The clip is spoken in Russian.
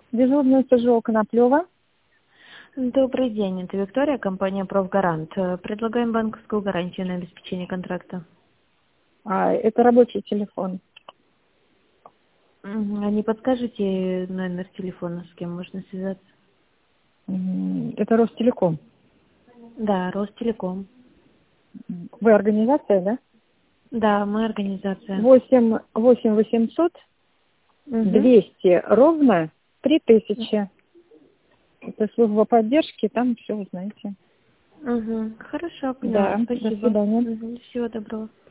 Дежурный СЖО Коноплева. Добрый день, это Виктория, компания «Профгарант». Предлагаем банковскую гарантию на обеспечение контракта. Это рабочий телефон. А не подскажете номер телефона, с кем можно связаться? Это Ростелеком. Да, Ростелеком. Вы организация, да? Да, мы организация. 8 800 Угу. 200 ровно 3000. Это служба поддержки, там все узнаете. Угу. Хорошо, поняла. Да, до Спасибо. свидания. Всего доброго.